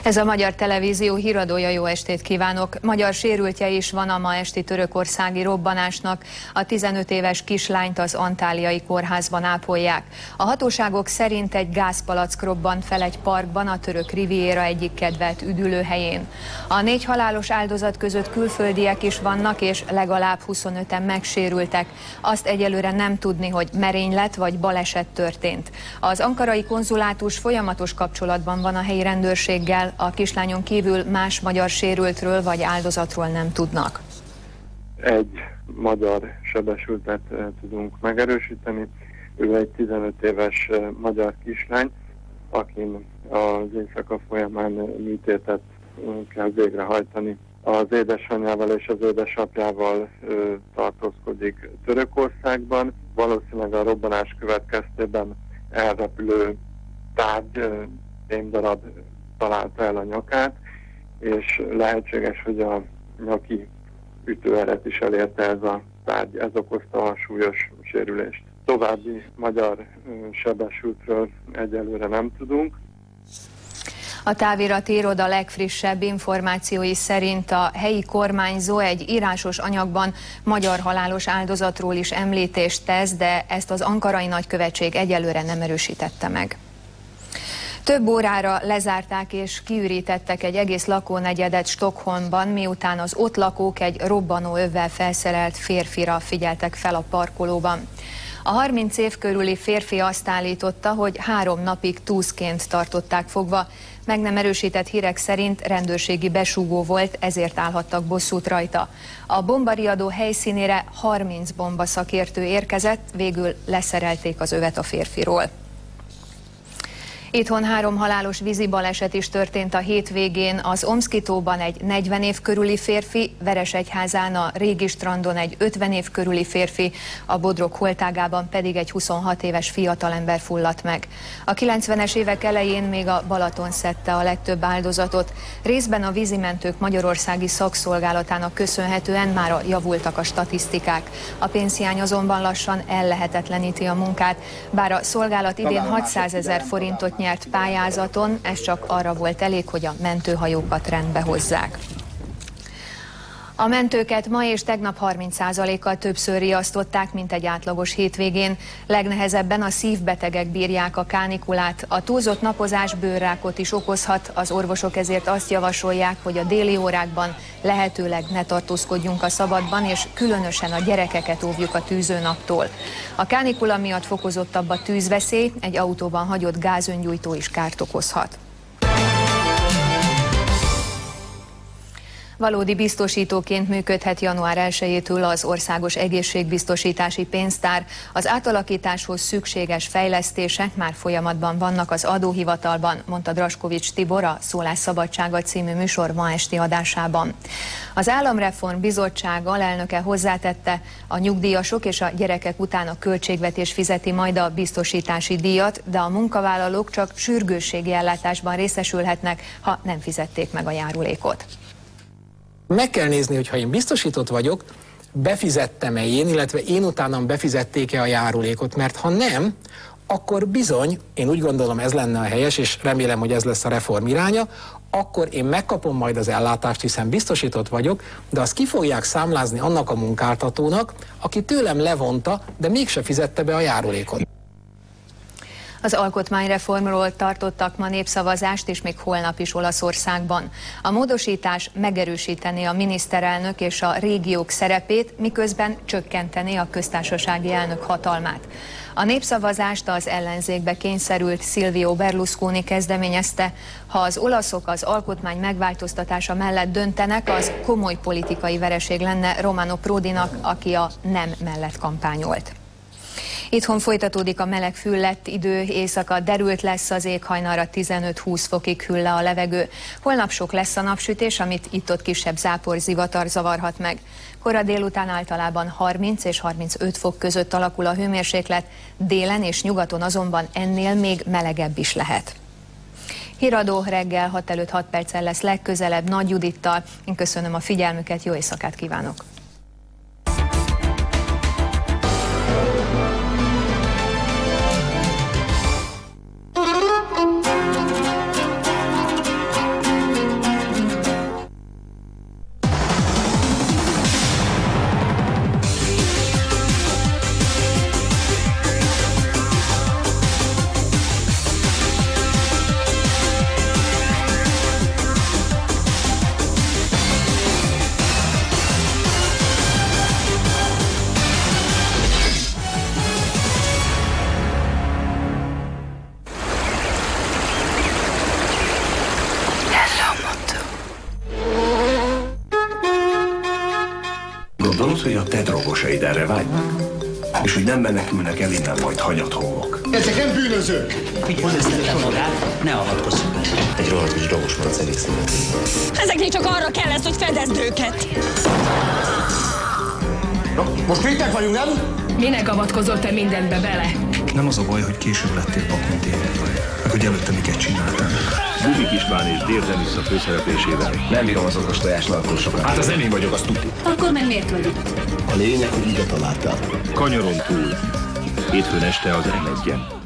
Ez a Magyar Televízió híradója, jó estét kívánok! Magyar sérültje is van a ma esti törökországi robbanásnak. A 15 éves kislányt az Antáliai kórházban ápolják. A hatóságok szerint egy gázpalack robbant fel egy parkban, a török Riviera egyik kedvelt üdülőhelyén. A 4 halálos áldozat között külföldiek is vannak, és legalább 25-en megsérültek. Azt egyelőre nem tudni, hogy merénylet vagy baleset történt. Az ankarai konzulátus folyamatos kapcsolatban van a helyi rendőrséggel. A kislányon kívül más magyar sérültről vagy áldozatról nem tudnak. Egy magyar sebesültet tudunk megerősíteni. Ő egy 15 éves magyar kislány, akin az éjszaka folyamán műtétet kell végrehajtani. Az édesanyjával és az édesapjával tartózkodik Törökországban. Valószínűleg a robbanás következtében elrepülő tárgy, fémdarab találta el a nyakát, és lehetséges, hogy a nyaki ütőeret is elérte ez a tárgy, ez okozta a súlyos sérülést. További magyar sebesültről egyelőre nem tudunk. A távirati iroda legfrissebb információi szerint a helyi kormányzó egy írásos anyagban magyar halálos áldozatról is említést tesz, de ezt az ankarai nagykövetség egyelőre nem erősítette meg. Több órára lezárták és kiürítettek egy egész lakónegyedet Stockholmban, miután az ott lakók egy robbanóövvel felszerelt férfira figyeltek fel a parkolóban. A 30 év körüli férfi azt állította, hogy 3 napig túszként tartották fogva. Meg nem erősített hírek szerint rendőrségi besúgó volt, ezért állhattak bosszút rajta. A bombariadó helyszínére 30 bombaszakértő érkezett, végül leszerelték az övet a férfiról. Itthon 3 halálos vízi baleset is történt a hétvégén. Az Omszki-tóban egy 40 év körüli férfi, Veresegyházán a Régi strandon egy 50 év körüli férfi, a Bodrog holtágában pedig egy 26 éves fiatalember fulladt meg. A 90-es évek elején még a Balaton szedte a legtöbb áldozatot. Részben a vízimentők magyarországi szakszolgálatának köszönhetően mára javultak a statisztikák. A pénzhiány azonban lassan ellehetetleníti a munkát, bár a szolgálat idén 600 000 forintot nyert pályázaton, ez csak arra volt elég, hogy a mentőhajókat rendbe hozzák. A mentőket ma és tegnap 30%-kal többször riasztották, mint egy átlagos hétvégén. Legnehezebben a szívbetegek bírják a kánikulát. A túlzott napozás bőrrákot is okozhat, az orvosok ezért azt javasolják, hogy a déli órákban lehetőleg ne tartózkodjunk a szabadban, és különösen a gyerekeket óvjuk a tűzőnaptól. A kánikula miatt fokozottabb a tűzveszély, egy autóban hagyott gázöngyújtó is kárt okozhat. Valódi biztosítóként működhet január 1-től az Országos Egészségbiztosítási Pénztár. Az átalakításhoz szükséges fejlesztések már folyamatban vannak az adóhivatalban, mondta Draskovics Tibor a Szólásszabadsága című műsor ma esti adásában. Az Államreform Bizottság alelnöke hozzátette, a nyugdíjasok és a gyerekek után a költségvetés fizeti majd a biztosítási díjat, de a munkavállalók csak sürgősségi ellátásban részesülhetnek, ha nem fizették meg a járulékot. Meg kell nézni, hogy ha én biztosított vagyok, befizettem-e én, illetve én utánam befizették-e a járulékot, mert ha nem, akkor bizony, én úgy gondolom ez lenne a helyes, és remélem, hogy ez lesz a reform iránya, akkor én megkapom majd az ellátást, hiszen biztosított vagyok, de azt ki fogják számlázni annak a munkáltatónak, aki tőlem levonta, de mégse fizette be a járulékot. Az alkotmányreformról tartottak ma népszavazást, és még holnap is Olaszországban. A módosítás megerősítené a miniszterelnök és a régiók szerepét, miközben csökkentené a köztársasági elnök hatalmát. A népszavazást az ellenzékbe kényszerült Silvio Berlusconi kezdeményezte. Ha az olaszok az alkotmány megváltoztatása mellett döntenek, az komoly politikai vereség lenne Romano Prodinak, aki a nem mellett kampányolt. Itthon folytatódik a meleg füllett idő, éjszaka derült lesz az éghajnalra, 15-20 fokig hűl le a levegő. Holnap sok lesz a napsütés, amit itt-ott kisebb záporzivatar zavarhat meg. Kora délután általában 30 és 35 fok között alakul a hőmérséklet, délen és nyugaton azonban ennél még melegebb is lehet. Híradó reggel 6 előtt 6 perccel lesz legközelebb Nagy Judittal. Én köszönöm a figyelmüket, jó éjszakát kívánok! orvosaid erre vágynak. És hogy nem menekülnek el innen majd hanyat homlok. Ezek nem bűnözők! Figyelj, magát, ne avatkozz be. Egy rohadt kis drogos malac egész életében. Ezeknek csak arra kell lesz, hogy fedezd őket. Most vétek vagyunk, nem? Minek avatkozott te mindenbe bele? Nem az a baj, hogy később lettél pak, mint én. Meg hogy előtte miket csináltál. Bubik István és Dér Denisza főszereplésével. Nem bírom az okos tojás narkósokat. Hát az nem én vagyok, azt tuti. Akkor meg miért vagy itt? A lényeg, hogy ide találtál. Kanyaron túl. Hétfőn este az M1-en.